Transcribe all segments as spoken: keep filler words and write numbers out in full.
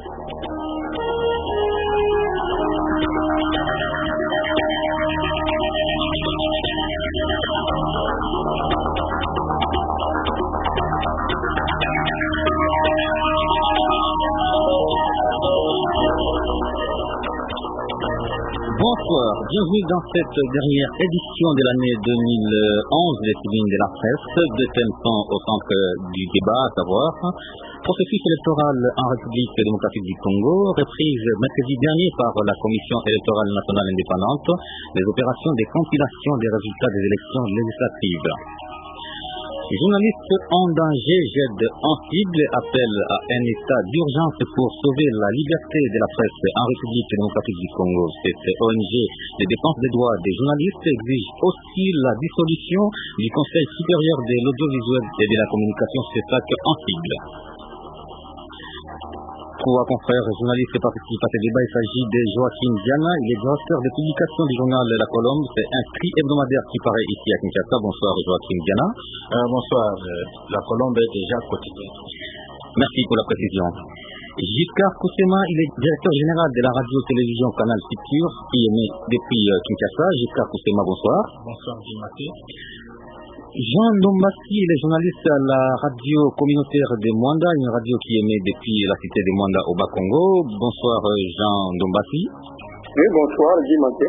Bonsoir, bienvenue dans cette dernière édition de l'année deux mille onze des Tribune de la Presse. Deux thèmes sont au centre du débat, à savoir processus électoral en République démocratique du Congo, reprise mercredi dernier par la Commission électorale nationale indépendante, les opérations de compilation des résultats des élections législatives. Les journalistes en danger, J E D en cible, appellent à un état d'urgence pour sauver la liberté de la presse en République démocratique du Congo. Cette O N G de défense des droits des journalistes exige aussi la dissolution du Conseil supérieur de l'audiovisuel et de la communication, C E S A C, en cible. Trois confrères journalistes participent à ce débat. Il s'agit de Joachim Diana, il est directeur de publication du journal La Colombe. C'est un cri hebdomadaire qui paraît ici à Kinshasa. Bonsoir Joachim Diana. Euh, bonsoir, La Colombe est déjà quotidien. Merci pour la précision. Giscard Koussema, il est directeur général de la radio-télévision Canal Futur, qui émet depuis Kinshasa. Giscard Koussema, bonsoir. Bonsoir, Jimati. Jean Dombassi, il est journaliste à la radio communautaire de Mwanda, une radio qui émet depuis la cité de Mwanda au Bas-Congo. Bonsoir Jean Dombassi. Oui, bonsoir, Jimate.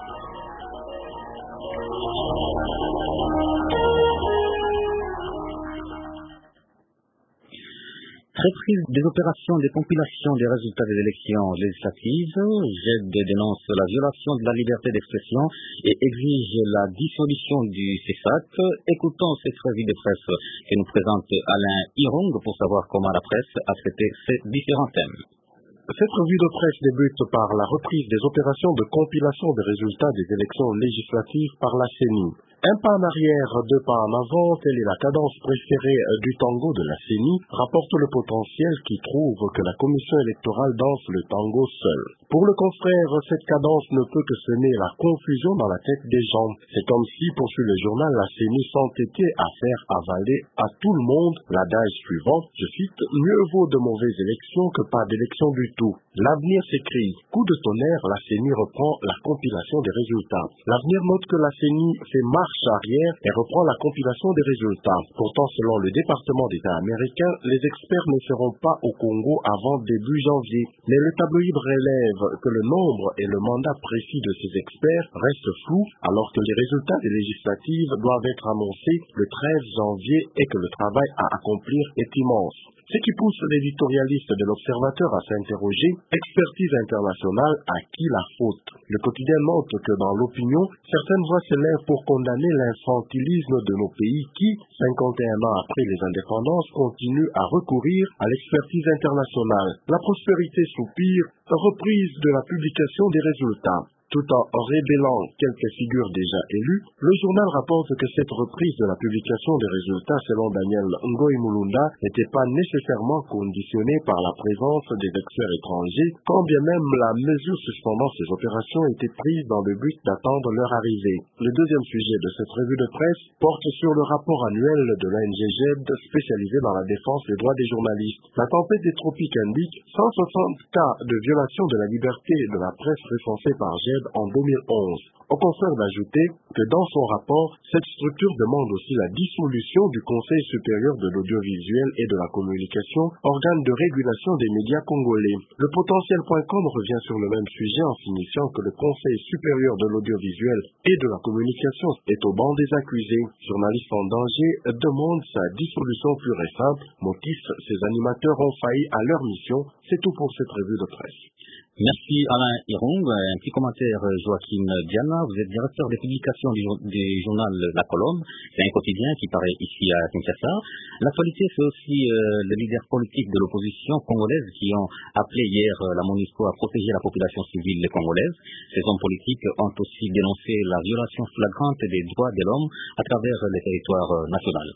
Reprise des opérations de compilation des résultats des élections législatives, J E D dénonce la violation de la liberté d'expression et exige la dissolution du C E S A C. Écoutons cette revue de presse que nous présente Alain Irong pour savoir comment la presse a traité ces différents thèmes. Cette revue de presse débute par la reprise des opérations de compilation des résultats des élections législatives par la C E N I. Un pas en arrière, deux pas en avant, telle est la cadence préférée du tango de la C E N I, rapporte le potentiel qui trouve que la commission électorale danse le tango seul. Pour le confrère, cette cadence ne peut que semer la confusion dans la tête des gens. C'est comme si, poursuit le journal, la C E N I s'entêtait à faire avaler à tout le monde l'adage suivant, je cite, « Mieux vaut de mauvaises élections que pas d'élections du tout ». L'avenir s'écrit. Coup de tonnerre, la C E N I reprend la compilation des résultats. L'avenir note que la C E N I fait marche arrière et reprend la compilation des résultats. Pourtant, selon le département d'État américain, les experts ne seront pas au Congo avant début janvier. Mais le tabloïd relève que le nombre et le mandat précis de ces experts restent flous alors que les résultats des législatives doivent être annoncés le treize janvier et que le travail à accomplir est immense. Ce qui pousse l'éditorialiste de l'Observateur à s'interroger, expertise internationale, à qui la faute? Le quotidien note que dans l'opinion, certaines voix s'élèvent pour condamner l'infantilisme de nos pays qui, cinquante et un ans après les indépendances, continuent à recourir à l'expertise internationale. La prospérité soupire, reprise de la publication des résultats. Tout en révélant quelques figures déjà élues, le journal rapporte que cette reprise de la publication des résultats selon Daniel Ngoy Mulunda n'était pas nécessairement conditionnée par la présence des experts étrangers, quand bien même la mesure suspendant ces opérations était prise dans le but d'attendre leur arrivée. Le deuxième sujet de cette revue de presse porte sur le rapport annuel de l'O N G J E D spécialisé dans la défense des droits des journalistes. La tempête des tropiques indique cent soixante cas de violation de la liberté de la presse recensés par J E D en deux mille onze. Au confrère d'ajouter que dans son rapport, cette structure demande aussi la dissolution du Conseil supérieur de l'audiovisuel et de la communication, organe de régulation des médias congolais. Le potentiel point com revient sur le même sujet en signifiant que le Conseil supérieur de l'audiovisuel et de la communication est au banc des accusés. Journaliste en danger demande sa dissolution pure et simple. Motif, ces animateurs ont failli à leur mission. C'est tout pour cette revue de presse. Merci Alain Irong. Un petit commentaire, Joachim Diana. Vous êtes directeur des publications du, du journal La Colombe. C'est un quotidien qui paraît ici à Kinshasa. L'actualité, c'est aussi euh, les leaders politiques de l'opposition congolaise qui ont appelé hier euh, la MONUSCO à protéger la population civile congolaise. Ces hommes politiques ont aussi dénoncé la violation flagrante des droits de l'homme à travers les territoires euh, nationaux.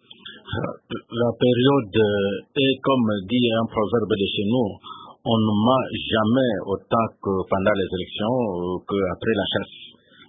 La période est, comme dit un proverbe de chez nous, on ne ment jamais autant que pendant les élections euh, qu'après la chasse.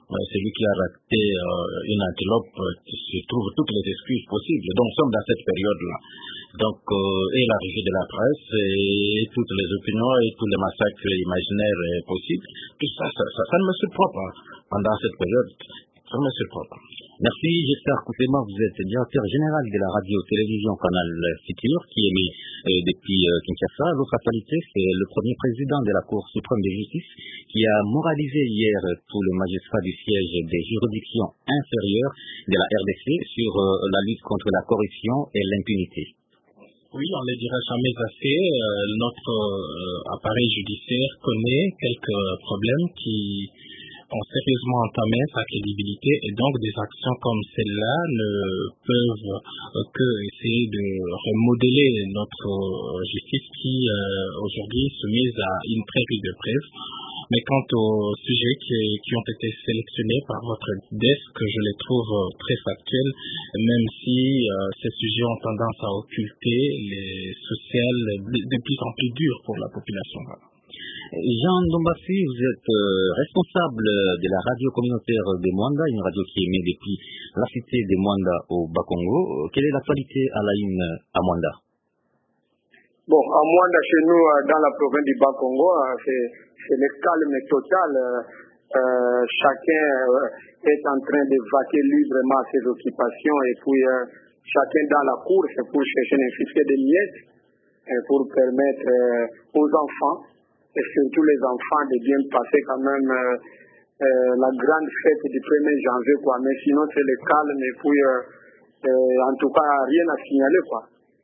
c'est lui qui a raté euh, une antilope euh, qui se trouve toutes les excuses possibles. Donc nous sommes dans cette période-là. Donc, euh, et l'arrivée de la presse, et toutes les opinions, et tous les massacres imaginaires possibles, tout ça, ça, ça, ça ne me surprend pas pendant cette période. Ça ne me surprend pas. Merci, Gessar Koufema, vous êtes directeur général de la radio-télévision Canal Futur, qui émet euh, depuis euh, Kinshasa. L'autre actualité, c'est le premier président de la Cour suprême de justice qui a moralisé hier tous les magistrats du siège des juridictions inférieures de la R D C sur euh, la lutte contre la corruption et l'impunité. Oui, on ne le dira jamais assez. Euh, notre euh, appareil judiciaire connaît quelques problèmes qui ont sérieusement entamé sa crédibilité et donc des actions comme celle-là ne peuvent euh, que essayer de remodeler notre euh, justice qui euh, aujourd'hui est soumise à une très rude épreuve. Mais quant aux sujets qui, qui ont été sélectionnés par votre desk, je les trouve très factuels, même si euh, ces sujets ont tendance à occulter les sociales de, de plus en plus dures pour la population. Jean Ndombassi, vous êtes euh, responsable de la radio communautaire de Mwanda, une radio qui émet depuis la cité de Mwanda au Bas-Congo. Quelle est l'actualité à la une à Mwanda? Bon, à Mwanda, chez nous, dans la province du Bas-Congo, c'est, c'est le calme total. Euh, chacun euh, est en train de vaquer librement à ses occupations et puis euh, chacun dans la course pour chercher un fichier de miettes euh, pour permettre euh, aux enfants, et surtout les enfants, de bien passer quand même euh, euh, la grande fête du premier janvier, quoi. Mais sinon, c'est le calme et puis, euh, euh, en tout cas, rien à signaler, quoi.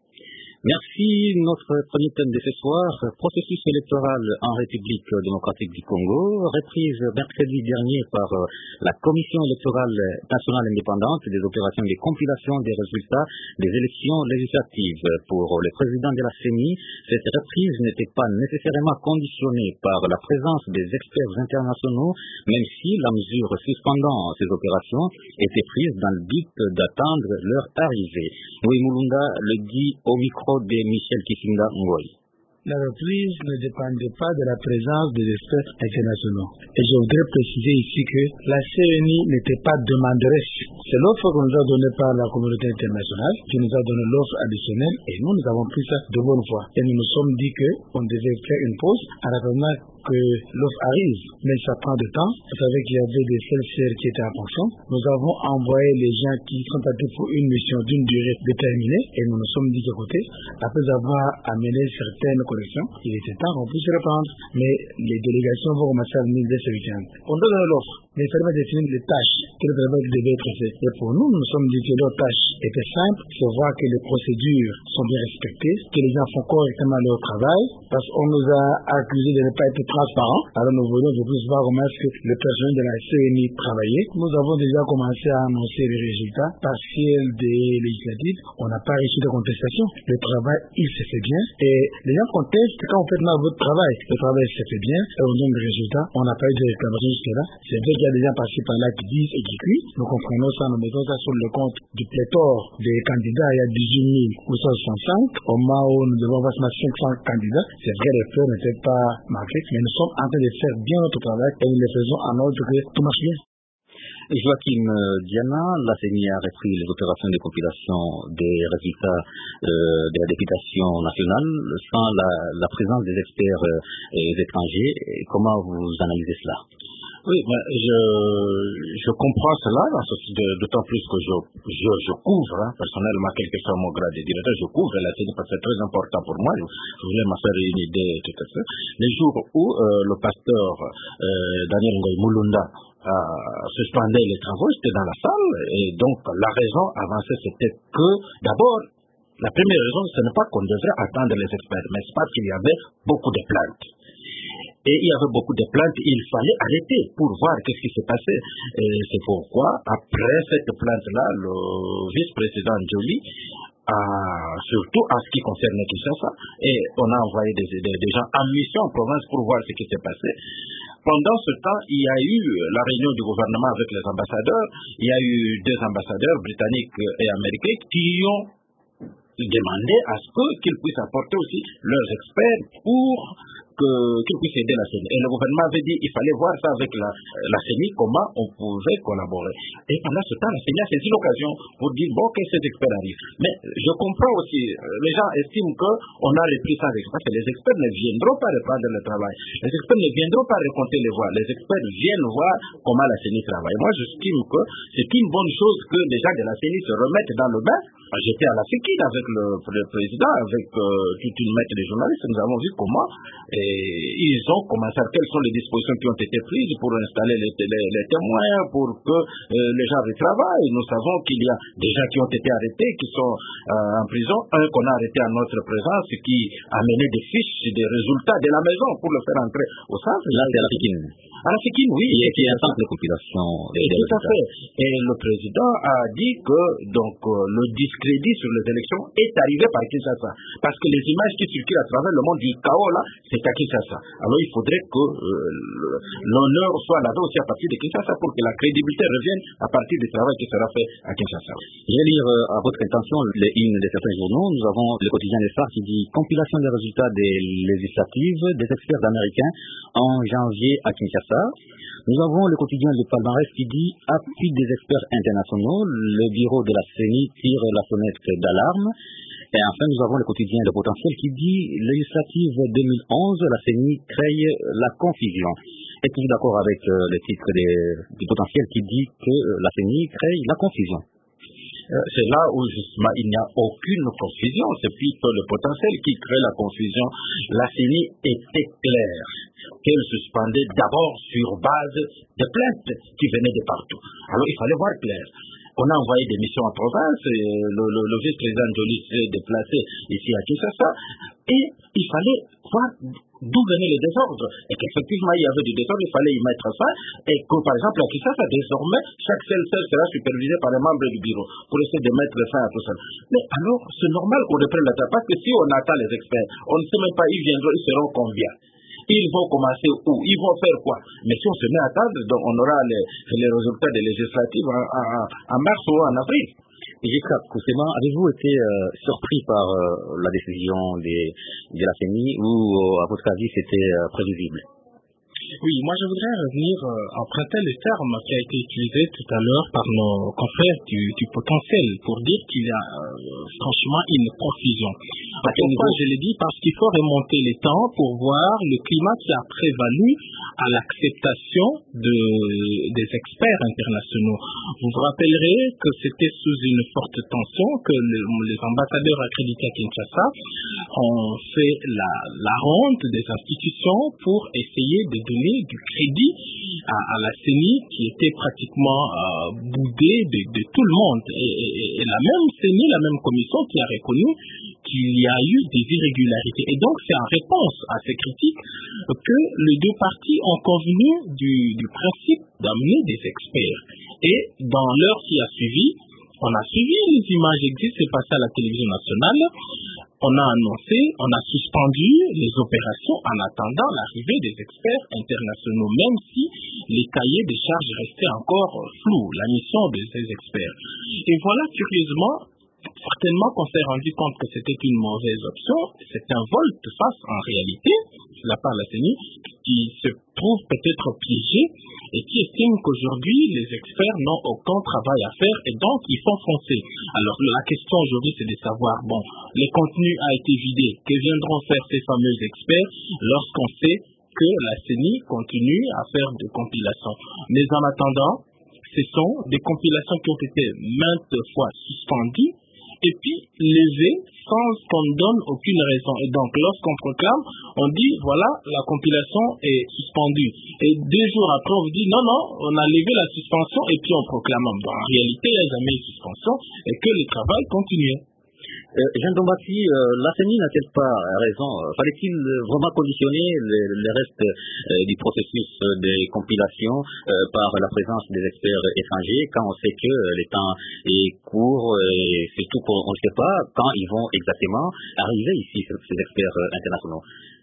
Merci. Notre premier thème de ce soir, processus électoral en République démocratique du Congo, reprise mercredi dernier par la Commission électorale nationale indépendante des opérations de compilation des résultats des élections législatives. Pour le président de la C E N I, cette reprise n'était pas nécessairement conditionnée par la présence des experts internationaux, même si la mesure suspendant ces opérations était prise dans le but d'attendre leur arrivée. Oui, Mulunda le dit au micro de Michel Kifinda Ngoy. La reprise ne dépendait pas de la présence des experts internationaux. Et je voudrais préciser ici que la C E N I n'était pas demanderesse. C'est l'offre que nous a donnée par la communauté internationale qui nous a donné l'offre additionnelle et nous, nous avons pris ça de bonne foi. Et nous nous sommes dit qu'on devait faire une pause en attendant que l'offre arrive, mais ça prend du temps. Vous savez qu'il y avait des self-serres qui étaient en fonction. Nous avons envoyé les gens qui sont partis pour une mission d'une durée déterminée et nous nous sommes dit qu'écoutez, après avoir amené certaines corrections, il était temps qu'on puisse reprendre. Mais les délégations vont commencer à venir dès ce week-end. On donne l'offre, mais il fallait définir les tâches que le travail devait être fait. Et pour nous, nous nous sommes dit que leur tâche était simple, c'est voir que les procédures sont bien respectées, que les gens font correctement leur travail, parce qu'on nous a accusés de ne pas être transparent. Alors nous voulons de plus voir comment est-ce que le personnel de la C E N I travaillait. Nous avons déjà commencé à annoncer les résultats partiels des législatives. On n'a pas reçu de contestation. Le travail, il se fait bien. Et les gens contestent quand vous faites mal votre travail. Le travail se fait bien et on donne des résultats. On n'a pas eu de réclamation jusque-là. C'est vrai qu'il y a des gens passés par là qui disent et qui crient. Nous comprenons ça, nous mettons ça sur le compte du pléthore des candidats. Il y a dix-huit mille huit cent soixante-cinq. Au moment où nous devons avoir cinq cents candidats, c'est vrai, les fleurs n'étaient pas marquées, mais nous sommes en train de faire bien notre travail et nous le faisons en ordre que tout marche bien. Joachim Diana, la C E N I a repris les opérations de compilation des résultats euh, de la députation nationale sans la, la présence des experts euh, étrangers. Comment vous analysez cela? Oui, mais je, je comprends cela, d'autant plus que je, je, je couvre, hein, personnellement, quel que soit mon grade de directeur, je couvre la C E N I parce que c'est très important pour moi. Je, je voulais m'en faire une idée, tout à fait. Les jours où euh, le pasteur euh, Daniel Ngoy Mulunda a suspendu les travaux, j'étais dans la salle, et donc la raison avancée, c'était que, d'abord, la première raison, ce n'est pas qu'on devrait attendre les experts, mais c'est parce qu'il y avait beaucoup de plaintes. Et il y avait beaucoup de plaintes, il fallait arrêter pour voir qu'est-ce qui s'est passé. Et c'est pourquoi, après cette plainte-là, le vice-président Joly, a, surtout en ce qui concerne Kinshasa, et on a envoyé des, des, des gens en mission en province pour voir ce qui s'est passé. Pendant ce temps, il y a eu la réunion du gouvernement avec les ambassadeurs, il y a eu deux ambassadeurs britanniques et américains qui ont demander à ce que, qu'ils puissent apporter aussi leurs experts pour que, qu'ils puissent aider la C E N I. Et le gouvernement avait dit qu'il fallait voir ça avec la, la C E N I, comment on pouvait collaborer. Et pendant ce temps, la C E N I a saisi l'occasion pour dire, bon, que ces experts arrivent. Mais je comprends aussi, les gens estiment qu'on a repris sans experts, parce que les experts ne viendront pas reprendre le travail. Les experts ne viendront pas raconter les voies. Les experts viennent voir comment la C E N I travaille. Moi, j'estime que c'est une bonne chose que les gens de la C E N I se remettent dans le bain. J'étais à la Fékine avec le, le président, avec euh, toute une mètre des journalistes. Nous avons vu comment et ils ont commencé à quelles sont les dispositions qui ont été prises pour installer les, les, les témoins, pour que euh, les gens retravaillent. Nous savons qu'il y a des gens qui ont été arrêtés, qui sont euh, en prison. Un qu'on a arrêté en notre présence, qui a mené des fiches, des résultats de la maison pour le faire entrer au centre. Là, c'est à la Fékine. À la Fékine, oui. Et qui est un centre de compilation. Et tout à fait. Et le président a dit que donc euh, le discrédit sur les élections est arrivé par Kinshasa. Parce que les images qui circulent à travers le monde du chaos, là, c'est à Kinshasa. Alors il faudrait que euh, l'honneur soit lavé aussi à partir de Kinshasa pour que la crédibilité revienne à partir du travail qui sera fait à Kinshasa. Je vais lire euh, à votre intention les hymnes de certains journaux. Nous avons le quotidien des Phares qui dit compilation des résultats des législatives des experts américains en janvier à Kinshasa. Nous avons le quotidien de Palmarès qui dit appui des experts internationaux, le bureau de la C E N I tire la sonnette d'alarme. Et enfin, nous avons le quotidien de Potentiel qui dit législative deux mille onze, la C E N I crée la confusion. Êtes-vous d'accord avec euh, le titre des, du Potentiel qui dit que euh, la C E N I crée la confusion? C'est là où justement il n'y a aucune confusion, c'est plutôt le Potentiel qui crée la confusion. La C E N I était claire qu'elle suspendait d'abord sur base de plaintes qui venaient de partout. Alors il fallait voir clair. On a envoyé des missions en province, le, le, le vice-président Joly s'est déplacé ici à Kinshasa, et il fallait voir d'où venaient les désordres, et qu'effectivement il y avait du désordre, il fallait y mettre fin, et que par exemple à Kinshasa, désormais, chaque C L C sera supervisé par les membres du bureau, pour essayer de mettre fin à tout ça. Mais alors, c'est normal qu'on reprenne la table, parce que si on attend les experts, on ne sait même pas, ils viendront, ils seront combien? Ils vont commencer où? Ils vont faire quoi? Mais si on se met à table, donc on aura les, les résultats des législatives en, en, en mars ou en avril. Et Giscard Kousseman, avez-vous été euh, surpris par euh, la décision des, de la C E N I ou, euh, à votre avis, c'était euh, prévisible? Oui, moi je voudrais revenir, euh, emprunter le terme qui a été utilisé tout à l'heure par nos confrères du, du Potentiel pour dire qu'il y a euh, franchement une confusion. Pourquoi je l'ai dit? Parce qu'il faut remonter les temps pour voir le climat qui a prévalu à l'acceptation de, des experts internationaux. Vous vous rappellerez que c'était sous une forte tension que le, les ambassadeurs accrédités à Kinshasa ont fait la, la ronde des institutions pour essayer de donner du crédit à, à la C E N I qui était pratiquement euh, boudée de, de tout le monde. Et, et, et la même C E N I, la même commission qui a reconnu qu'il y a eu des irrégularités. Et donc, c'est en réponse à ces critiques que les deux parties ont convenu du, du principe d'amener des experts. Et dans l'heure qui a suivi, on a suivi, les images existent, c'est passé à la télévision nationale. On a annoncé, on a suspendu les opérations en attendant l'arrivée des experts internationaux, même si les cahiers de charges restaient encore flous, la mission de ces experts. Et voilà, curieusement, certainement qu'on s'est rendu compte que c'était une mauvaise option. C'est un volte-face en réalité, de la part de la C E N I, qui se trouve peut-être piégé et qui estime qu'aujourd'hui, les experts n'ont aucun travail à faire et donc ils font foncer. Alors la question aujourd'hui, c'est de savoir, bon, le contenu a été vidé, que viendront faire ces fameux experts lorsqu'on sait que la C E N I continue à faire des compilations. Mais en attendant, ce sont des compilations qui ont été maintes fois suspendues et puis levées sans qu'on donne aucune raison. Et donc, lorsqu'on proclame, on dit, voilà, la compilation est suspendue. Et deux jours après, on vous dit, non, non, on a levé la suspension et puis on proclame. Donc, en réalité, il n'y a jamais eu suspension et que le travail continue. Euh, Jean Dombassi, euh, la C E N I n'a-t-elle pas raison? Fallait-il vraiment conditionner le, le reste euh, du processus de compilation euh, par la présence des experts étrangers quand on sait que euh, le temps est court et surtout qu'on ne sait pas quand ils vont exactement arriver ici, ces experts euh, internationaux?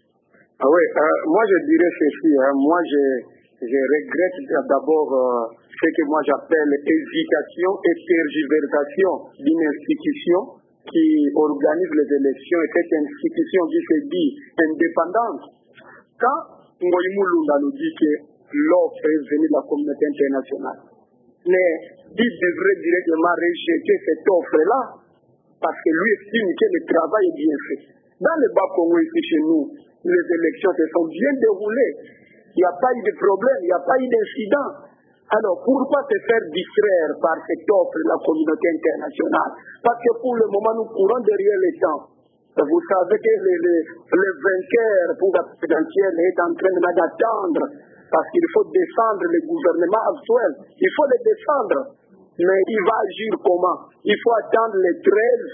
Ah oui, euh, moi je dirais ceci, hein, moi je, je regrette d'abord euh, ce que moi j'appelle hésitation et tergiversation d'une institution qui organise les élections est cette institution qui se dit indépendante. Quand Ngoï Mulunda nous dit que l'offre est venue de la communauté internationale, mais il devrait directement rejeter cette offre-là, parce que lui estime que le travail est bien fait. Dans le Bas-Congo, ici chez nous, les élections se sont bien déroulées. Il n'y a pas eu de problème, il n'y a pas eu d'incident. Alors, pourquoi se faire distraire par cette offre de la communauté internationale? Parce que pour le moment, nous courons derrière les temps. Vous savez que le, le, le vainqueur pour la présidentielle est en train d'attendre, parce qu'il faut défendre le gouvernement actuel. Il faut le défendre. Mais il va agir comment? Il faut attendre le treize,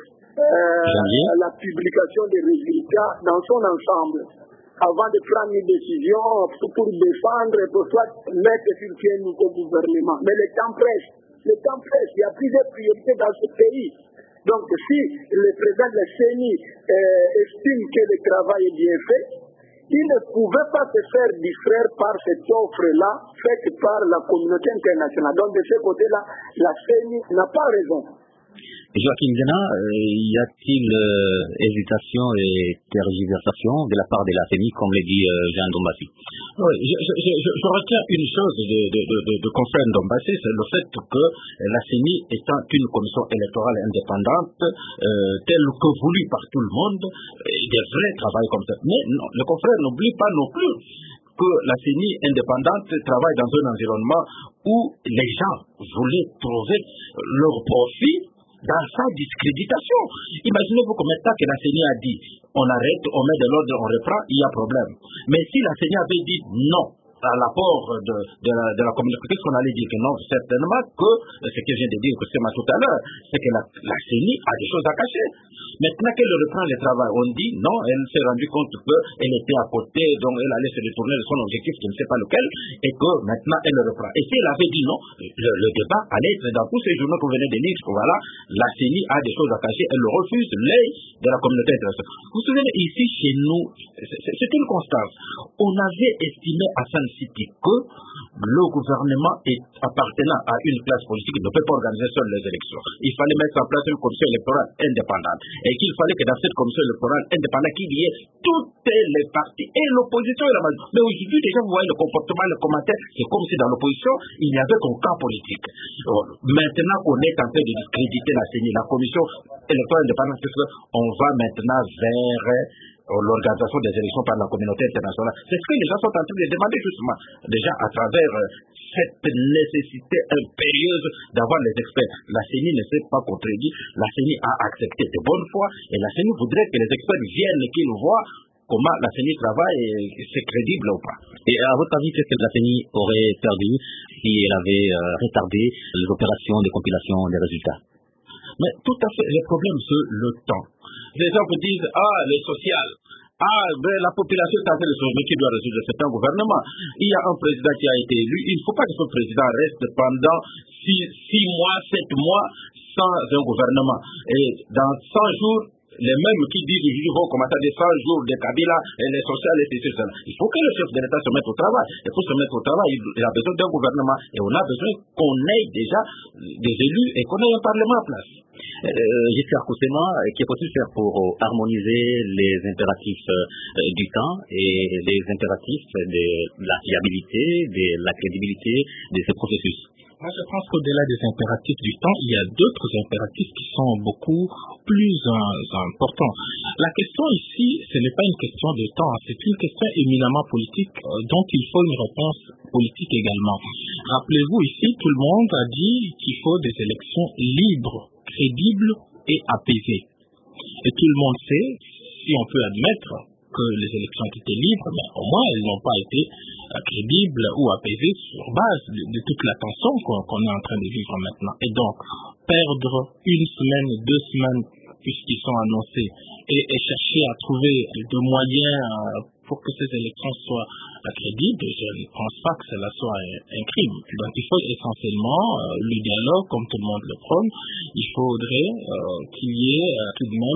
euh, la publication des résultats dans son ensemble, avant de prendre une décision pour défendre, pour soit mettre sur pied un nouveau gouvernement. Mais le temps presse. Le temps presse. Il y a plusieurs priorités dans ce pays. Donc, si le président de la C E N I euh, estime que le travail est bien fait, il ne pouvait pas se faire distraire par cette offre-là faite par la communauté internationale. Donc, de ce côté-là, la C E N I n'a pas raison. Joachim Zena, euh, y a-t-il euh, hésitation et tergiversation de la part de la C E N I, comme l'a dit euh, Jean Ndombassi? Oui, je, je, je, je retiens une chose de, de, de, de, de confrère Ndombassi, c'est le fait que la C E N I étant une commission électorale indépendante, euh, telle que voulue par tout le monde, il devrait travailler comme ça. Mais non, le confrère n'oublie pas non plus que la C E N I indépendante travaille dans un environnement où les gens voulaient trouver leur profit dans sa discréditation. Imaginez-vous combien de temps que la C E N I a dit on arrête, on met de l'ordre, on reprend, il y a problème. Mais si la C E N I avait dit non à l'apport de, de, la, de la communauté, qu'est-ce qu'on allait dire? Que non, certainement que ce que je viens de dire que c'est tout à l'heure, c'est que la, la C E N I a des choses à cacher. Maintenant qu'elle reprend le travail, on dit non, elle s'est rendue compte qu'elle était à côté, donc elle allait se détourner de son objectif, je ne sais pas lequel, et que maintenant elle le reprend. Et si elle avait dit non, le, le débat allait être dans tous ces journaux qu'on venait de lire, que voilà, la C E N I a des choses à cacher, elle le refuse, l'œil de la communauté internationale. Vous vous souvenez, ici chez nous, c'est une constance. On avait estimé à San City que le gouvernement est appartenant à une classe politique ne peut pas organiser seule les élections. Il fallait mettre en place une commission électorale indépendante. Et qu'il fallait que dans cette commission électorale indépendante, qu'il y ait toutes les partis et l'opposition et la majorité. Mais aujourd'hui, déjà, vous voyez le comportement, le commentaire, c'est comme si dans l'opposition, il n'y avait qu'un camp politique. Maintenant qu'on est en train de discréditer la C E N I, la commission électorale indépendante, on va maintenant vers l'organisation des élections par la communauté internationale. C'est ce que les gens sont en train de demander justement, déjà à travers cette nécessité impérieuse d'avoir les experts. La C E N I ne s'est pas contredit, la C E N I a accepté de bonne foi, et la C E N I voudrait que les experts viennent et qu'ils voient comment la C E N I travaille et c'est crédible ou pas. Et à votre avis, qu'est-ce que la C E N I aurait perdu si elle avait euh, retardé les opérations de compilation des résultats? Mais tout à fait, le problème c'est le temps. Les gens vous disent, ah, le social, ah, ben, la population est en train de se mais qui doit résoudre, c'est un gouvernement. Il y a un président qui a été élu, il ne faut pas que ce président reste pendant six, six mois, sept mois sans un gouvernement. Et dans cent jours, les mêmes qui disent qu'ils vont commencer à des cent jours de Kabila et les socialistes et cetera. Il faut que le chef de l'État se mette au travail. Et pour se mettre au travail, il a besoin d'un gouvernement. Et on a besoin qu'on ait déjà des élus et qu'on ait un parlement en place. Euh, J'espère que c'est moi qui est possible de faire pour harmoniser les impératifs euh, du temps et les impératifs de la fiabilité, de la crédibilité de ce processus. Moi, je pense qu'au-delà des impératifs du temps, il y a d'autres impératifs qui sont beaucoup plus euh, importants. La question ici, ce n'est pas une question de temps, c'est une question éminemment politique euh, dont il faut une réponse politique également. Rappelez-vous ici, tout le monde a dit qu'il faut des élections libres, crédibles et apaisées. Et tout le monde sait, si on peut admettre que les élections ont été libres, mais au moins elles n'ont pas été euh, crédibles ou apaisées sur base de, de toute la tension qu'on qu'on est en train de vivre maintenant. Et donc, perdre une semaine, deux semaines, puisqu'ils sont annoncés, et, et chercher à trouver de moyens euh, pour que ces élections soient euh, crédibles, je ne pense pas que cela soit un, un crime. Donc il faut essentiellement euh, le dialogue, comme tout le monde le prône. Il faudrait euh, qu'il y ait euh, tout de même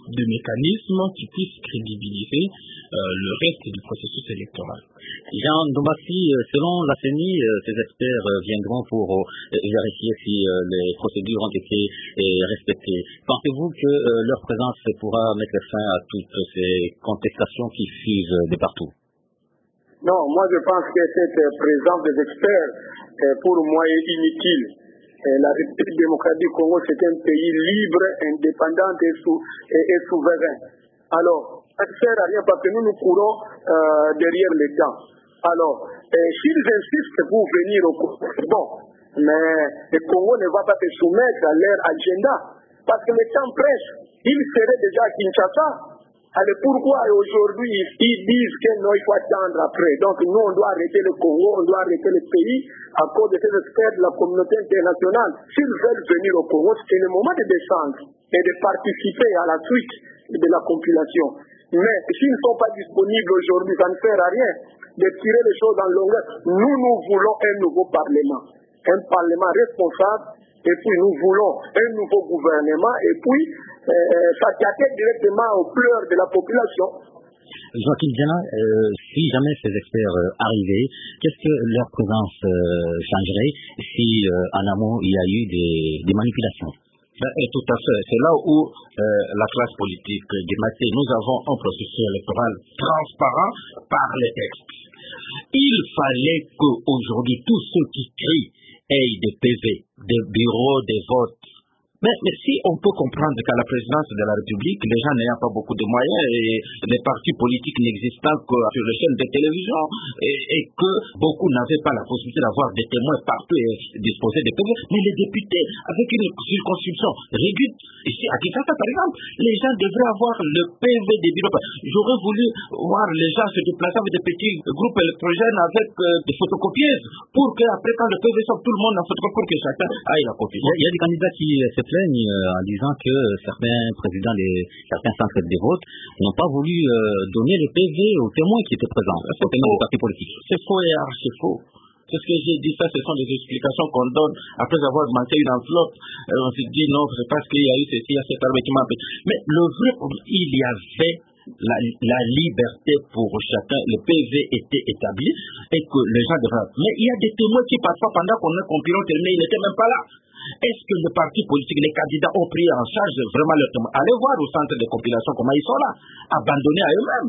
de mécanismes qui puissent crédibiliser euh, le reste du processus électoral. Jean Ndombasi, selon la C E N I, ces experts viendront pour vérifier si les procédures ont été respectées. Pensez-vous que leur présence pourra mettre fin à toutes ces contestations qui fusent de partout? Non, moi je pense que cette présence des experts, pour moi, est inutile. La République démocratique du Congo, c'est un pays libre, indépendant et, sou et, et souverain. Alors, ça ne sert à rien parce que nous nous courons euh, derrière les temps. Alors, s'ils insistent pour venir au Congo, c'est bon, mais le Congo ne va pas se soumettre à leur agenda parce que le temps presse. Ils seraient déjà à Kinshasa. Alors pourquoi aujourd'hui ils disent que non, il faut attendre après? Donc nous, on doit arrêter le Congo, on doit arrêter le pays à cause de ces experts de la communauté internationale. S'ils veulent venir au Congo, c'est le moment de descendre et de participer à la suite de la compilation. Mais s'ils ne sont pas disponibles aujourd'hui, ça ne sert à rien de tirer les choses en longueur. Nous, nous voulons un nouveau Parlement, un Parlement responsable, et puis nous voulons un nouveau gouvernement, et puis euh, s'attaquer directement aux pleurs de la population. Joachim Diana, euh, si jamais ces experts euh, arrivaient, qu'est-ce que leur présence euh, changerait si euh, en amont il y a eu des, des manipulations? Ben, et tout à fait. C'est là où euh, la classe politique dématé, nous avons un processus électoral transparent par les textes. Il fallait qu'aujourd'hui, tous ceux qui crient aient des P V, des bureaux, des votes. Mais, mais si on peut comprendre qu'à la présidence de la République, les gens n'ayant pas beaucoup de moyens et les partis politiques n'existant que sur les chaînes de télévision et, et que beaucoup n'avaient pas la possibilité d'avoir des témoins partout et disposer des P V, mais les députés, avec une circonscription réduite, ici à Kinshasa par exemple, les gens devraient avoir le P V des bureaux. J'aurais voulu voir les gens se déplacer avec des petits groupes électrogènes avec euh, des photocopieuses pour qu'après quand le P V sort, tout le monde en photocopie pour que chacun aille la copie. Il y a des candidats qui se plaignent en disant que certains présidents des certains centres de vote n'ont pas voulu euh, donner le P V aux témoins qui étaient présents, aux témoins des partis politiques. C'est faux et archi faux. C'est ce que j'ai dit, ça, ce sont des explications qu'on donne après avoir manqué une enveloppe. Euh, on se dit non, c'est parce qu'il y a eu ceci, il y a cet arbre qui m'a appelé. Mais le vrai problème, il y avait la, la liberté pour chacun, le P V était établi et que les gens devraient. Mais il y a des témoins qui parfois, pendant qu'on a compilé, terminé, ils n'étaient même pas là. Est-ce que les partis politiques, les candidats ont pris en charge vraiment leur témoin? Allez voir au centre de compilation comment ils sont là, abandonnés à eux-mêmes.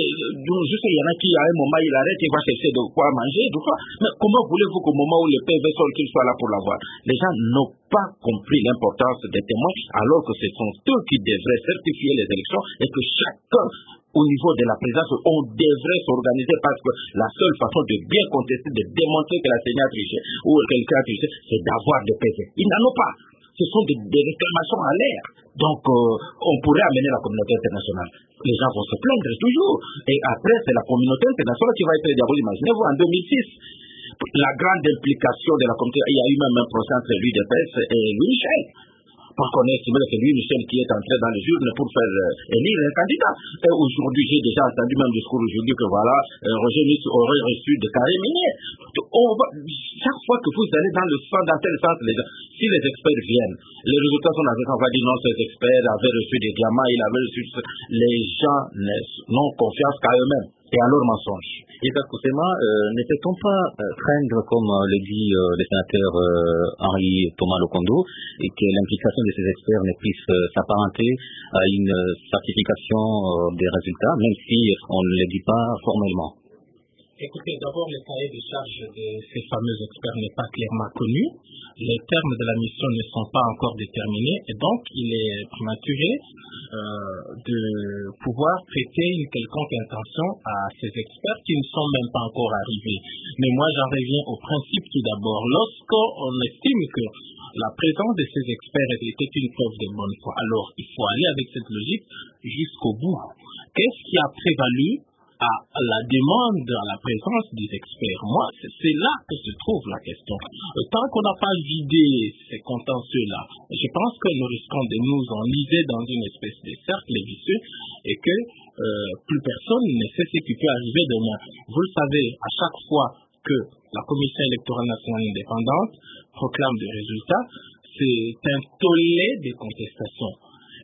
Je sais, il y en a qui, à un moment, il arrête, il va chercher de quoi manger, de quoi. Mais comment voulez-vous qu'au moment où le P V sort, qu'il soit là pour l'avoir? Les gens n'ont pas compris l'importance des témoins, alors que ce sont eux qui devraient certifier les élections et que chacun, au niveau de la présidence, on devrait s'organiser parce que la seule façon de bien contester, de démontrer que la C E N I a triché ou quelqu'un a triché, c'est d'avoir des P V. Ils n'en ont pas. Ce sont des, des réclamations à l'air. Donc, euh, on pourrait amener la communauté internationale. Les gens vont se plaindre toujours. Et après, c'est la communauté internationale qui va être diabolisée. Imaginez-vous, en deux mille six, la grande implication de la communauté, il y a eu même un procès entre l'U D P S et Louis Michel. Parce qu'on estime que c'est lui, Michel, qui est entré dans les urnes pour faire euh, élire un candidat. Et aujourd'hui, j'ai déjà entendu même discours aujourd'hui que voilà, euh, Roger Miss aurait reçu de carré minier. Chaque fois que vous allez dans le sens, dans tel sens, les gens, si les experts viennent, les résultats sont avec, on va dire non, ces experts avaient reçu des diamants, ils avaient reçu, les gens n'ont confiance qu'à eux-mêmes et à leurs mensonges. Et Koussema, euh, ne peut-on pas euh, craindre, comme euh, le dit euh, le sénateur euh, Henri Thomas Lokondo, et que l'implication de ces experts ne puisse euh, s'apparenter à une euh, certification euh, des résultats, même si on ne le dit pas formellement? Écoutez, d'abord, le cahier de charge de ces fameux experts n'est pas clairement connu. Les termes de la mission ne sont pas encore déterminés et donc il est prématuré euh, de pouvoir prêter une quelconque intention à ces experts qui ne sont même pas encore arrivés. Mais moi, j'en reviens au principe tout d'abord. Lorsqu'on estime que la présence de ces experts était une preuve de bonne foi, alors il faut aller avec cette logique jusqu'au bout. Qu'est-ce qui a prévalu à la demande, à la présence des experts? Moi, c'est là que se trouve la question. Tant qu'on n'a pas vidé ces contentieux-là, je pense que nous risquons de nous enliser dans une espèce de cercle vicieux et que euh, plus personne ne sait ce qui peut arriver demain. Vous le savez, à chaque fois que la Commission électorale nationale indépendante proclame des résultats, c'est un tollé de contestation.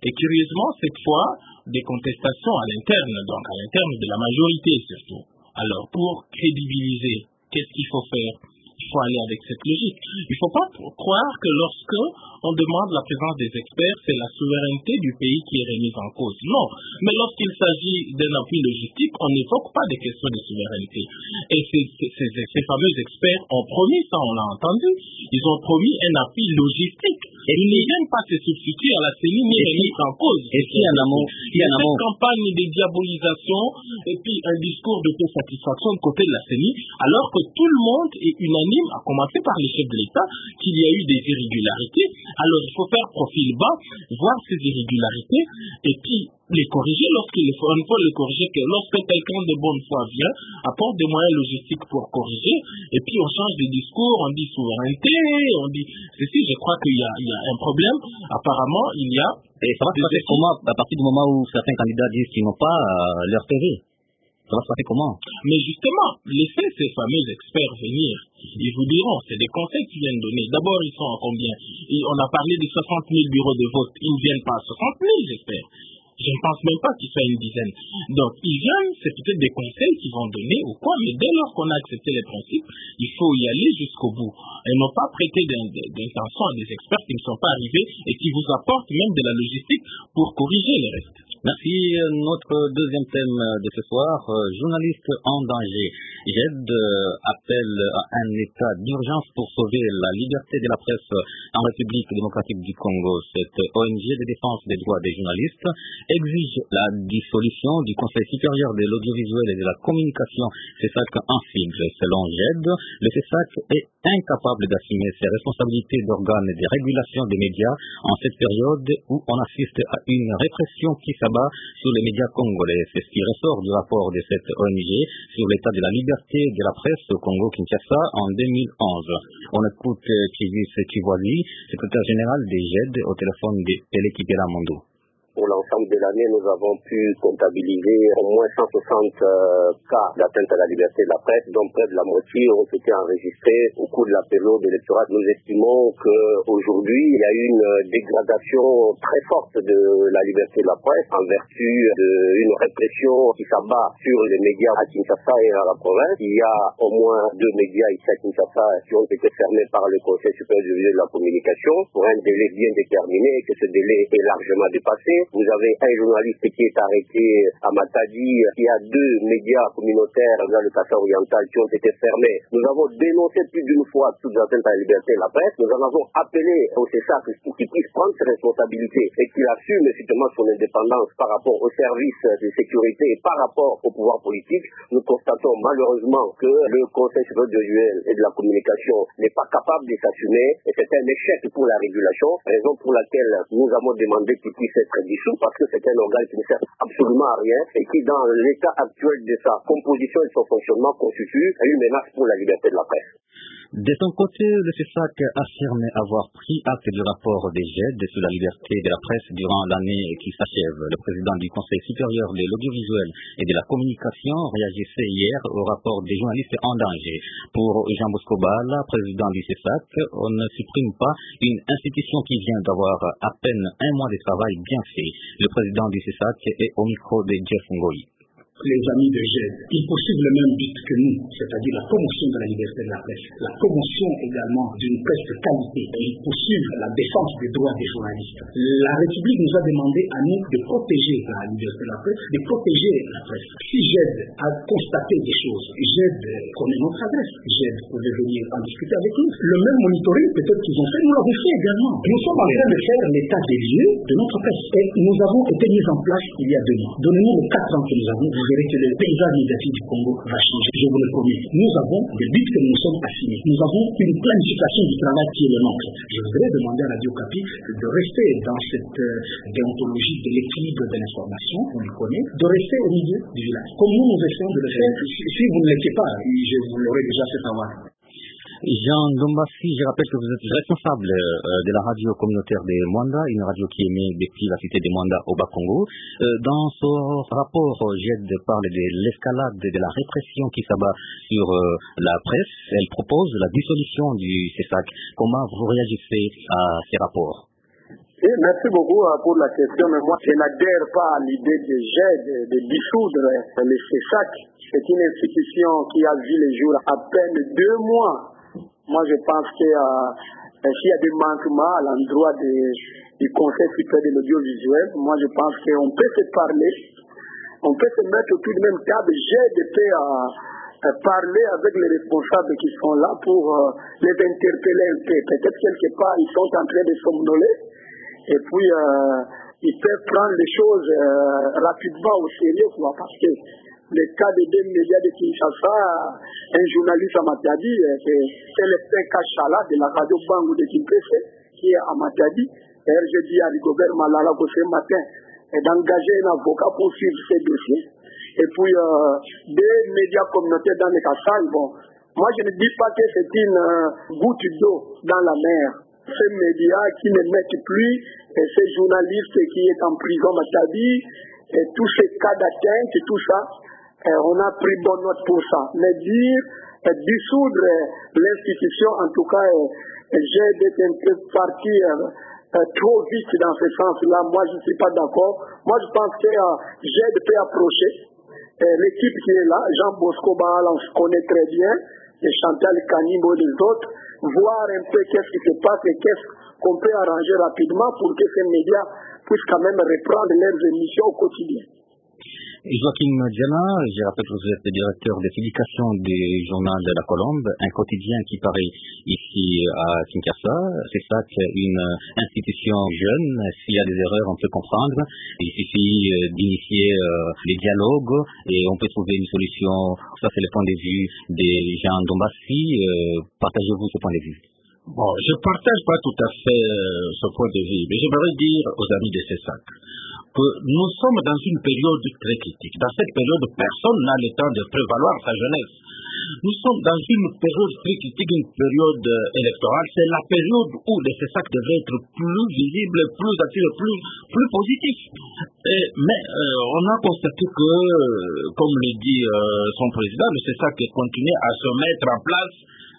Et curieusement, cette fois, des contestations à l'interne, donc à l'interne de la majorité surtout. Alors, pour crédibiliser, qu'est-ce qu'il faut faire? Il faut aller avec cette logique. Il ne faut pas croire que lorsque on demande la présence des experts, c'est la souveraineté du pays qui est remise en cause. Non. Mais lorsqu'il s'agit d'un appui logistique, on n'évoque pas des questions de souveraineté. Et ces, ces, ces, ces fameux experts ont promis, ça on l'a entendu, ils ont promis un appui logistique. Et ils ne viennent pas se substituer à la C E N I ni remettre en cause. Et si en amont, si en amont, cette campagne de diabolisation et puis un discours de satisfaction de côté de la C E N I, alors que tout le monde est unanime, à commencer par les chefs de l'État, qu'il y a eu des irrégularités. Alors il faut faire profil bas, voir ces irrégularités et puis les corriger lorsqu'il faut. On peut les corriger que lorsque quelqu'un de bonne foi vient, apporte des moyens logistiques pour corriger, et puis on change de discours, on dit souveraineté, on dit ceci. Je crois qu'il y a, il y a un problème. Apparemment, il y a. Et ça va se passer comment à partir du moment où certains candidats disent qu'ils n'ont pas euh, leur T V? Ça va se passer comment? Mais justement, laissez ces fameux experts venir. Ils vous diront, c'est des conseils qu'ils viennent donner. D'abord, ils sont à combien? Et on a parlé de soixante mille bureaux de vote. Ils ne viennent pas à soixante mille, j'espère. Je ne pense même pas qu'ils soient une dizaine. Donc, ils viennent, c'est peut-être des conseils qu'ils vont donner ou quoi, mais dès lors qu'on a accepté les principes, il faut y aller jusqu'au bout. Et non pas prêter d'intention à des experts qui ne sont pas arrivés et qui vous apportent même de la logistique pour corriger le reste. Merci. Notre deuxième thème de ce soir, journaliste en danger. J E D appelle à un état d'urgence pour sauver la liberté de la presse en République démocratique du Congo. Cette O N G de défense des droits des journalistes exige la dissolution du Conseil supérieur de l'audiovisuel et de la communication, C E S A C en sigle. Selon J E D, le C E S A C est incapable d'assumer ses responsabilités d'organe de régulation des médias en cette période où on assiste à une répression qui s'abat sur les médias congolais. C'est ce qui ressort du rapport de cette O N G sur l'état de la liberté de la presse au Congo-Kinshasa en deux mille onze. On écoute Kivis Kivoili, secrétaire général des J E D, au téléphone de Pelekipela Mondo. Pour l'ensemble de l'année, nous avons pu comptabiliser au moins cent soixante euh, cas d'atteinte à la liberté de la presse, dont près de la moitié ont été enregistrés au cours de la période électorale. Nous estimons qu'aujourd'hui, il y a une dégradation très forte de la liberté de la presse en vertu d'une répression qui s'abat sur les médias à Kinshasa et à la province. Il y a au moins deux médias ici à Kinshasa qui ont été fermés par le Conseil supérieur de la communication pour un délai bien déterminé et que ce délai est largement dépassé. Vous avez un journaliste qui est arrêté à Matadi. Il y a deux médias communautaires dans le Kassai oriental qui ont été fermés. Nous avons dénoncé plus d'une fois toutes les atteintes à la liberté de la presse. Nous en avons appelé au C E S A C pour qu'il puisse prendre ses responsabilités et qu'il assume effectivement son indépendance par rapport aux services de sécurité et par rapport au pouvoir politique. Nous constatons malheureusement que le Conseil supérieur de l'audiovisuel et de la communication n'est pas capable de s'assumer et c'est un échec pour la régulation, raison pour laquelle nous avons demandé qu'il puisse être dissous parce que c'est un organe qui ne sert absolument à rien et qui, dans l'état actuel de sa composition et de son fonctionnement, constitue une menace pour la liberté de la presse. De son côté, le C E S A C affirme avoir pris acte du rapport des J E D sur la liberté de la presse durant l'année qui s'achève. Le président du Conseil supérieur de l'audiovisuel et de la communication réagissait hier au rapport des journalistes en danger. Pour Jean Bosco Bala, président du C E S A C, on ne supprime pas une institution qui vient d'avoir à peine un mois de travail bien fait. Le président du C E S A C est au micro de Jeff Ngoyi. Les amis de J E D, ils poursuivent le même but que nous, c'est-à-dire la promotion de la liberté de la presse, la promotion également d'une presse de qualité, et ils poursuivent la défense des droits des journalistes. La République nous a demandé à nous de protéger la liberté de la presse, de protéger la presse. Si J E D a constaté des choses, J E D connaît notre adresse, J E D pouvait venir en discuter avec nous. Le même monitoring peut-être qu'ils ont fait, nous l'avons fait également. Nous sommes en train de faire l'état des lieux de notre presse, et nous avons été mis en place il y a deux mois. Donnez-nous les quatre ans que nous avons, vous verrez que le paysage médiatique du Congo va changer, je vous le promets. Nous avons des buts que nous sommes assignés. Nous avons une planification du travail qui est le nôtre. Je voudrais demander à Radio Okapi de rester dans cette euh, déontologie de l'équilibre de l'information, on le connaît, de rester au milieu du village. Comme nous, nous essayons de le faire. Si, si vous ne l'étiez pas, je vous l'aurais déjà fait savoir. Jean Dombassi, je rappelle que vous êtes responsable euh, de la radio communautaire de Mwanda, une radio qui émet depuis la cité de Mwanda au Bas-Congo. Euh, dans son rapport, J E D parle de l'escalade de la répression qui s'abat sur euh, la presse. Elle propose la dissolution du C E S A C. Comment vous réagissez à ces rapports? Et merci beaucoup pour la question, mais moi je n'adhère pas à l'idée de G E D, de dissoudre le C E S A C. C'est une institution qui a vu le jour à peine deux mois. Moi je pense que euh, s'il y a des manquements à l'endroit de, du Conseil supérieur de l'audiovisuel, moi je pense qu'on peut se parler, on peut se mettre autour de même table. G E D peut euh, euh, parler avec les responsables qui sont là pour euh, les interpeller un peu. Peut-être quelque part ils sont en train de somnoler. Et puis, euh, ils peuvent prendre les choses euh, rapidement au sérieux, quoi, parce que le cas des deux médias de Kinshasa, un journaliste à Matadi, c'est le père Kachala de la radio Bango de Kinshasa, qui est à Matadi. D'ailleurs, j'ai dit à Rigobert Malala que ce matin, d'engager un avocat pour suivre ces dossiers. Et puis, euh, des médias communautaires dans les Kassai, bon, moi je ne dis pas que c'est une euh, goutte d'eau dans la mer. Ces médias qui ne mettent plus, et ces journalistes qui sont en prison à Matadi, et tous ces cas d'atteinte, tout ça, et on a pris bonne note pour ça. Mais dire, et dissoudre l'institution, en tout cas, j'ai été un peu parti euh, euh, trop vite dans ce sens-là. Moi, je ne suis pas d'accord. Moi, je pense que euh, j'ai peut approcher euh, l'équipe qui est là, Jean Bosco Baal, on se connaît très bien, et Chantal Kanimbo et les autres, voir un peu qu'est-ce qui se passe et qu'est-ce qu'on peut arranger rapidement pour que ces médias puissent quand même reprendre leurs émissions au quotidien. Joachim Diana, je rappelle que vous êtes directeur de publication du journal de la Colombe, un quotidien qui paraît ici à Kinshasa. C'est ça qu'une institution jeune, s'il y a des erreurs, on peut comprendre. Il suffit d'initier les dialogues et on peut trouver une solution. Ça, c'est le point de vue des gens d'Ombassi. Partagez-vous ce point de vue? Bon, je ne partage pas tout à fait euh, ce point de vue, mais j'aimerais dire aux amis de C E S A C que nous sommes dans une période très critique. Dans cette période, personne n'a le temps de prévaloir sa jeunesse. Nous sommes dans une période très critique, une période euh, électorale. C'est la période où le C E S A C devrait être plus visible, plus actif, plus, plus positif. Et, mais euh, on a constaté que, euh, comme le dit euh, son président, le C E S A C continue à se mettre en place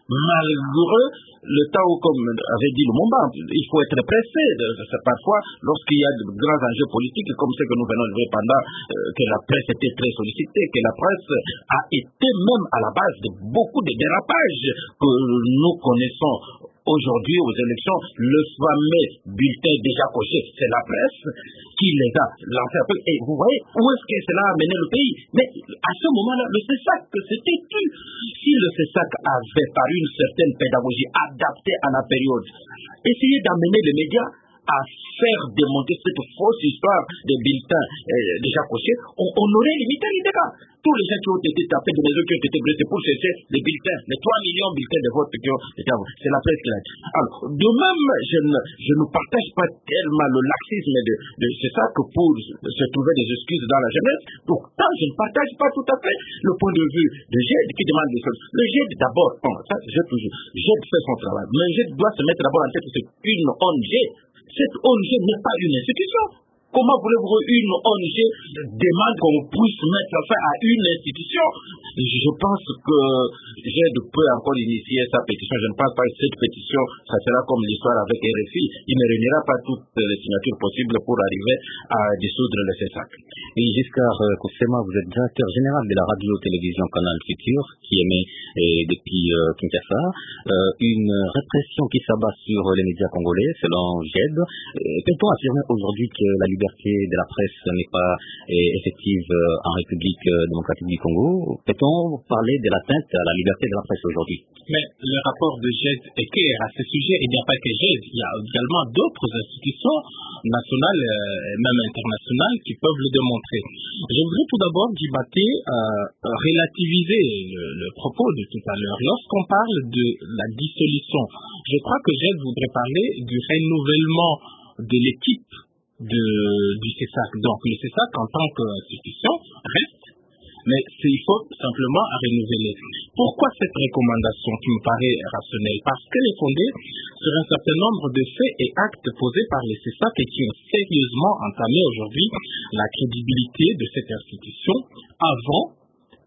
malgré le temps où, comme avait dit Lumumba, il faut être pressé. Parfois, lorsqu'il y a de grands enjeux politiques, comme ce que nous venons de voir pendant euh, que la presse était très sollicitée, que la presse a été même à la base de beaucoup de dérapages que nous connaissons aujourd'hui aux élections, le fameux bulletin déjà coché, c'est la presse qui les a lancés un peu. Et vous voyez où est-ce que cela a mené le pays. Mais à ce moment-là, le C E S A C s'était tu. Si le C E S A C avait, par une certaine pédagogie adaptée à la période, essayé d'amener les médias à faire démonter cette fausse histoire des bulletins euh, déjà cochés, on, on aurait limité les dégâts. Tous les gens qui ont été tapés de maisons, qui ont été blessés pour chercher les bulletins, les trois millions de bulletins de vote qui ont été envoyés, c'est la presse qui l'a dit. Alors, de même, je ne, je ne partage pas tellement le laxisme de, de c'est ça que pour se trouver des excuses dans la jeunesse. Pourtant, je ne partage pas tout à fait le point de vue de G E D qui demande des choses. Le G E D d'abord, bon, ça, je toujours, G E D fait son travail, mais G E D doit se mettre d'abord en tête que c'est une O N G. Cette O N G n'est pas une institution. Comment voulez-vous une O N G demande qu'on puisse mettre fin à une institution? Je pense que G E D peut encore initier sa pétition. Je ne pense pas que cette pétition, ça sera comme l'histoire avec R F I. Il ne réunira pas toutes les signatures possibles pour arriver à dissoudre le C E S A C. Et Giscard Koussema, vous êtes directeur général de la radio-télévision Canal Futur, qui émet eh, depuis euh, Kinshasa, euh, une répression qui s'abat sur les médias congolais, selon G E D. Euh, Peut-on affirmer aujourd'hui que la liberté de la presse n'est pas eh, effective euh, en République euh, démocratique du Congo? Peut-on parler de l'atteinte à la liberté de la presse aujourd'hui? Mais le rapport de G E D est clair à ce sujet. Il n'y a pas que G E D, il y a également d'autres institutions nationales et même internationales qui peuvent le démontrer. Je voudrais tout d'abord, Djibaté, euh, relativiser le, le propos de tout à l'heure. Lorsqu'on parle de la dissolution, je crois que G E D voudrait parler du renouvellement de l'équipe de, du C E S A C. Donc le C E S A C en tant qu'institution reste, mais il faut simplement renouveler. Pourquoi cette recommandation qui me paraît rationnelle? Parce qu'elle est fondée sur un certain nombre de faits et actes posés par le C E S A C et qui ont sérieusement entamé aujourd'hui la crédibilité de cette institution avant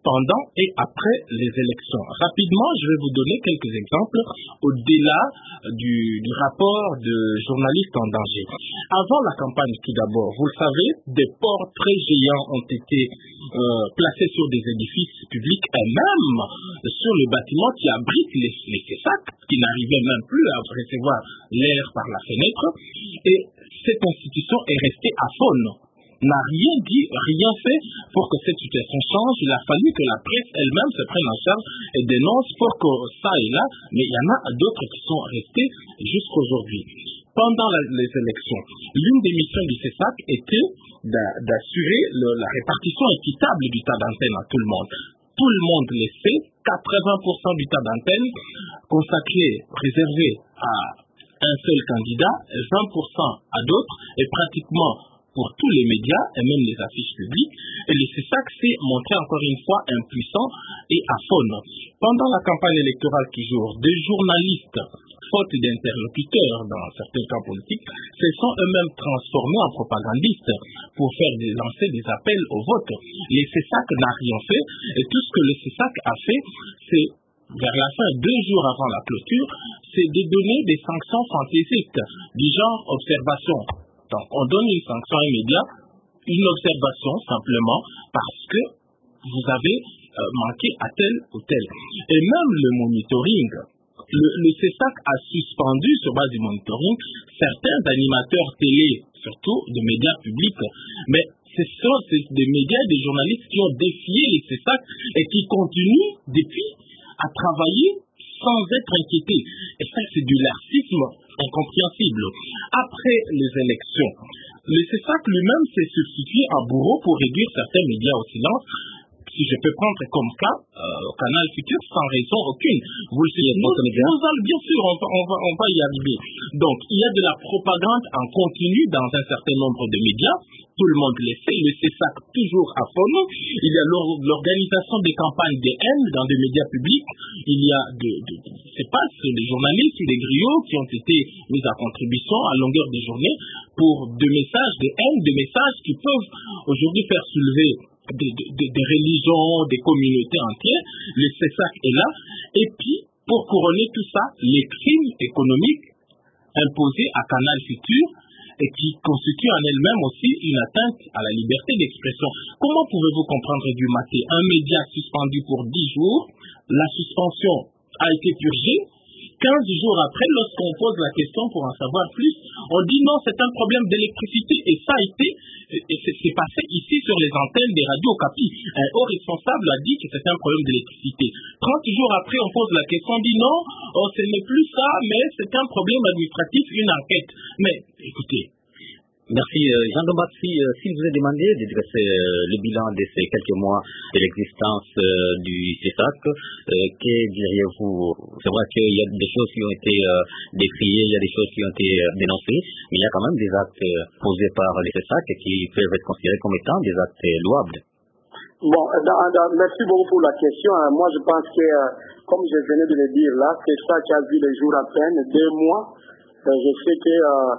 pendant et après les élections. Rapidement, je vais vous donner quelques exemples au-delà du, du rapport de journalistes en danger. Avant la campagne, tout d'abord, vous le savez, des portraits géants ont été euh, placés sur des édifices publics et même sur le bâtiment qui abrite les, les C E S A C, qui n'arrivaient même plus à recevoir l'air par la fenêtre. Et cette institution est restée aphone, n'a rien dit, rien fait pour que cette situation change. Il a fallu que la presse elle-même se prenne en charge et dénonce pour que ça et là, mais il y en a d'autres qui sont restés jusqu'aujourd'hui. Pendant la, les élections, l'une des missions du C E S A C était d'assurer le, la répartition équitable du tas d'antenne à tout le monde. Tout le monde le sait, quatre-vingts pour cent du tas d'antenne consacré, réservé à un seul candidat, vingt pour cent à d'autres, et pratiquement pour tous les médias et même les affiches publiques. Et le C E S A C s'est montré encore une fois impuissant et aphone. Pendant la campagne électorale qui dure, des journalistes, faute d'interlocuteurs dans certains cas politiques, se sont eux-mêmes transformés en propagandistes pour faire des, lancer des appels au vote. Le C E S A C n'a rien fait, et tout ce que le C E S A C a fait, c'est vers la fin, deux jours avant la clôture, c'est de donner des sanctions fantaisistes, du genre observation. Donc, on donne une sanction immédiate, une observation simplement parce que vous avez euh, manqué à tel ou tel. Et même le monitoring, le, le C E S A C a suspendu sur base du monitoring certains animateurs télé, surtout de médias publics. Mais ce sont des médias et des journalistes qui ont défié les C E S A C et qui continuent depuis à travailler sans être inquiétés. Et ça, c'est du laxisme incompréhensible. Après les élections, le C E S A C lui-même s'est substitué à bourreau pour réduire certains médias au silence. Si je peux prendre comme cas euh, Canal Futur sans raison aucune. Vous le savez, nous, nous allons, bien sûr, on va, on, va, on va y arriver. Donc, il y a de la propagande en continu dans un certain nombre de médias. Tout le monde le sait, le C E S A C toujours à fond. Il y a l'organisation des campagnes de haine dans des médias publics. Il y a de, de, de c'est pas des journalistes ou des griots qui ont été mis à contribution à longueur de journée pour des messages de haine, des messages qui peuvent aujourd'hui faire soulever des de, de, de religions, des communautés entières. Le C E S A C est là. Et puis, pour couronner tout ça, les crimes économiques imposés à Canal Futur et qui constituent en elles-mêmes aussi une atteinte à la liberté d'expression. Comment pouvez-vous comprendre du matin un média suspendu pour dix jours, la suspension a été purgée, quinze jours après, lorsqu'on pose la question pour en savoir plus, on dit non, c'est un problème d'électricité et ça a été, et c'est passé ici sur les antennes des radios Okapi. Un haut responsable a dit que c'est un problème d'électricité. trente jours après, on pose la question, on dit non, oh, ce n'est plus ça, mais c'est un problème administratif, une enquête. Mais écoutez, merci. Jean Dombatsi, s'il vous est demandé de dresser le bilan de ces quelques mois de l'existence du C E S A C, que diriez-vous? C'est vrai qu'il y a des choses qui ont été décriées, il y a des choses qui ont été dénoncées, mais il y a quand même des actes posés par le C E S A C qui peuvent être considérés comme étant des actes louables. Bon, dans, dans, merci beaucoup pour la question. Moi, je pense que, comme je venais de le dire là, c'est ça qui a vu les jours à peine, deux mois. Je sais que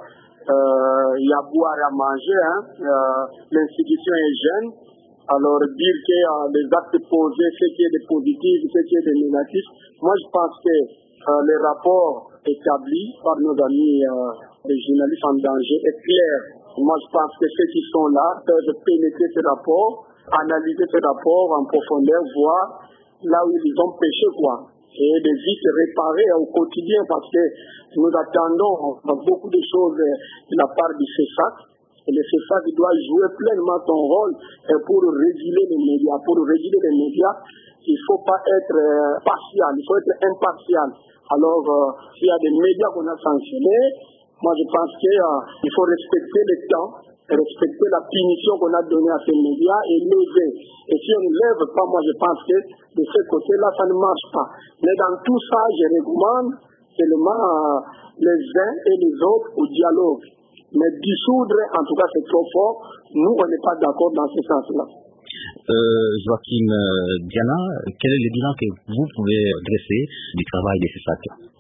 il euh, y a boire à manger, hein. euh, l'institution est jeune, alors dire que euh, les actes posés, ce qui est des positifs, ce qui est des négatifs, moi je pense que euh, les rapports établis par nos amis euh, les journalistes en danger est clair. Moi je pense que ceux qui sont là peuvent pénétrer ces rapports, analyser ces rapports en profondeur, voir là où ils ont péché, quoi. Et de vite réparer au quotidien parce que nous attendons beaucoup de choses de la part du C E S A C. Et le C E S A C doit jouer pleinement son rôle pour réguler les médias. Pour réguler les médias, il ne faut pas être partial, il faut être impartial. Alors, euh, s'il y a des médias qu'on a sanctionnés, moi je pense qu'il euh, faut respecter le temps, respecter la punition qu'on a donnée à ces médias et lever. Et si on ne lève pas, moi je pense que de ce côté-là, ça ne marche pas. Mais dans tout ça, je recommande seulement euh, les uns et les autres au dialogue. Mais dissoudre, en tout cas, c'est trop fort. Nous, on n'est pas d'accord dans ce sens-là. Euh, Joachim euh, Diana, quel est le bilan que vous pouvez dresser du travail de C E S A C?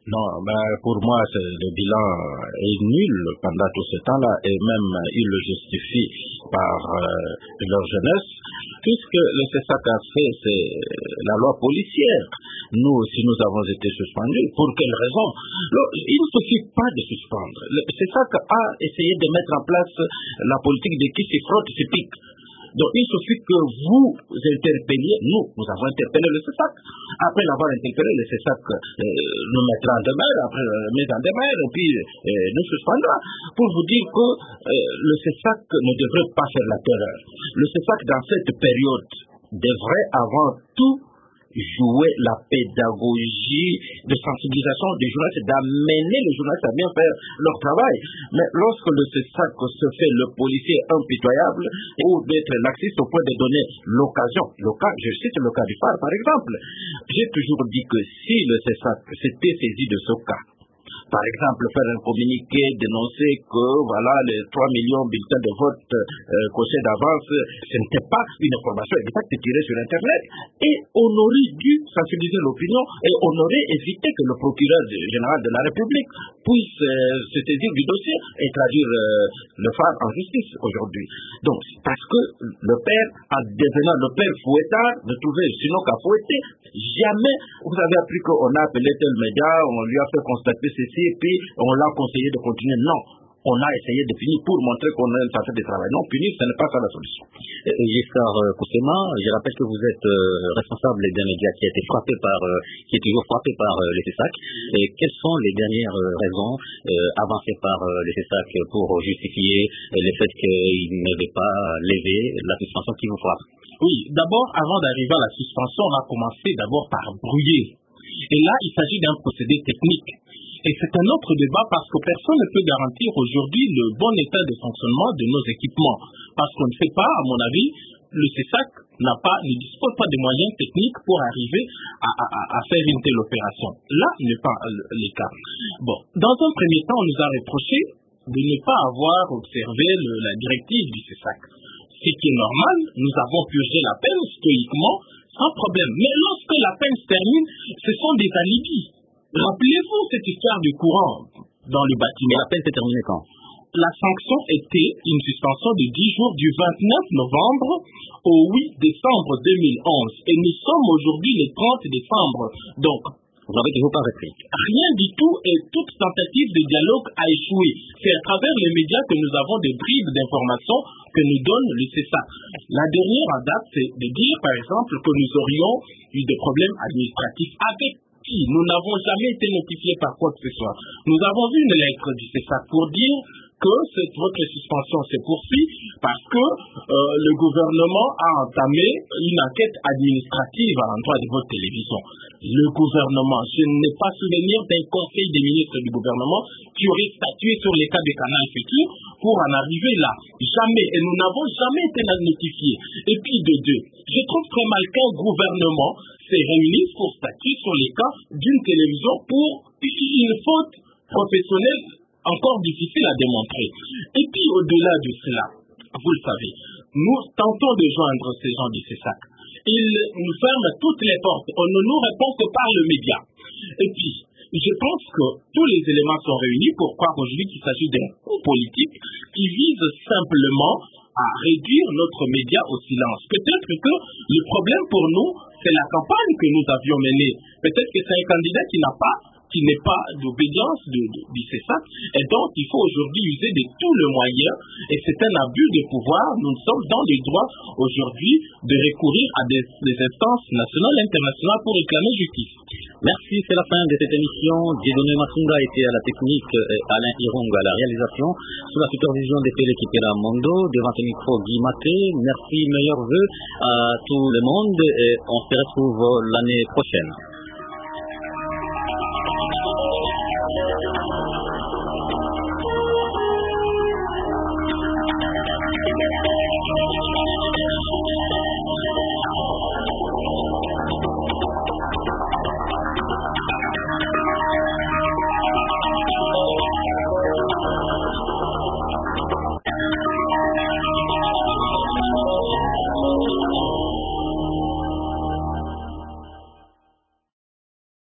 Non, ben pour moi, le bilan est nul pendant tout ce temps-là, et même ils le justifient par euh, leur jeunesse, puisque le C E S A C a fait, c'est la loi policière. Nous aussi, nous avons été suspendus. Pour quelle raison? Il ne suffit pas de suspendre. Le C E S A C a essayé de mettre en place la politique de qui s'y frotte, s'y pique. Donc, il suffit que vous interpelliez, nous, nous avons interpellé le C E S A C. Après l'avoir interpellé, le C E S A C euh, nous mettra en demeure, après euh, mise en demeure, et puis euh, nous suspendra. Pour vous dire que euh, le C E S A C ne devrait pas faire la terreur. Le C E S A C, dans cette période, devrait avant tout jouer la pédagogie de sensibilisation des journalistes, d'amener les journalistes à bien faire leur travail. Mais lorsque le C E S A C se fait le policier impitoyable ou d'être laxiste au point de donner l'occasion, le cas, je cite le cas du phare par exemple, j'ai toujours dit que si le C E S A C s'était saisi de ce cas, par exemple, faire un communiqué, dénoncer que voilà les trois millions de bulletins de vote euh, cochés d'avance, ce n'était pas une information exacte tirée sur Internet. Et on aurait dû sensibiliser l'opinion et on aurait évité que le procureur général de la République puisse euh, se saisir du dossier et traduire euh, le phare en justice aujourd'hui. Donc, parce que le père, en devenant le père fouettard, ne trouvait sinon qu'à fouetter, jamais vous avez appris qu'on a appelé tel média, on lui a fait constater ceci, et puis on l'a conseillé de continuer. Non, on a essayé de finir pour montrer qu'on a une façon de travail. Non, punir, ce n'est pas ça la solution. Giscard Koussema, je rappelle que vous êtes euh, responsable d'un média qui a été frappé par, euh, qui est toujours frappé par euh, le C E S A C. Et quelles sont les dernières euh, raisons euh, avancées par euh, le C E S A C pour justifier euh, le fait qu'il n'avait pas levé la suspension qui vous frappe? Oui, d'abord, avant d'arriver à la suspension, on a commencé d'abord par brouiller. Et là, il s'agit d'un procédé technique. Et c'est un autre débat parce que personne ne peut garantir aujourd'hui le bon état de fonctionnement de nos équipements. Parce qu'on ne sait pas, à mon avis, le C E S A C n'a pas, ne dispose pas de moyens techniques pour arriver à, à, à faire une telle opération. Là, ce n'est pas le cas. Bon, dans un premier temps, on nous a reproché de ne pas avoir observé le, la directive du C E S A C. Ce qui est normal, nous avons purgé la peine stoïquement, sans problème. Mais lorsque la peine se termine, ce sont des alibis. Rappelez-vous cette histoire du courant dans le bâtiment. La peine s'est terminée quand? La sanction était une suspension de dix jours du vingt-neuf novembre au huit décembre deux mille onze. Et nous sommes aujourd'hui le trente décembre. Donc, vous n'avez toujours pas repris. Rien du tout et toute tentative de dialogue a échoué. C'est à travers les médias que nous avons des bribes d'informations que nous donne le C E S A C. La dernière en date, c'est de dire, par exemple, que nous aurions eu des problèmes administratifs avec qui nous n'avons jamais été notifiés par quoi que ce soit. Nous avons vu une lettre du C E S A C pour dire que cette, votre suspension se poursuit parce que euh, le gouvernement a entamé une enquête administrative à l'endroit de votre télévision. Le gouvernement, je n'ai pas souvenir d'un conseil des ministres du gouvernement qui aurait statué sur les cas de Canal Futur pour en arriver là. Jamais. Et nous n'avons jamais été notifiés. Et puis de deux, je trouve très mal qu'un gouvernement s'est réuni pour statuer sur les cas d'une télévision pour une faute professionnelle encore difficile à démontrer. Et puis au-delà de cela, vous le savez, nous tentons de joindre ces gens du C E S A C. Ils nous ferment toutes les portes. On ne nous répond que par le média. Et puis, je pense que tous les éléments sont réunis pour croire aujourd'hui qu'il s'agit d'un coup politique qui vise simplement à réduire notre média au silence. Peut-être que le problème pour nous, c'est la campagne que nous avions menée. Peut-être que c'est un candidat qui n'a pas qui n'est pas d'obédience du C E S A C. Et donc, il faut aujourd'hui user de tous les moyens. Et c'est un abus de pouvoir. Nous sommes dans les droits aujourd'hui de recourir à des, des instances nationales et internationales pour réclamer justice. Merci, c'est la fin de cette émission. Dieudonné Masunga était à la technique et Alain Hirung à la réalisation. Sous la supervision de l'équipe de la Mondo, devant ce micro Guy Maté. Merci, meilleurs vœux à tout le monde et on se retrouve l'année prochaine.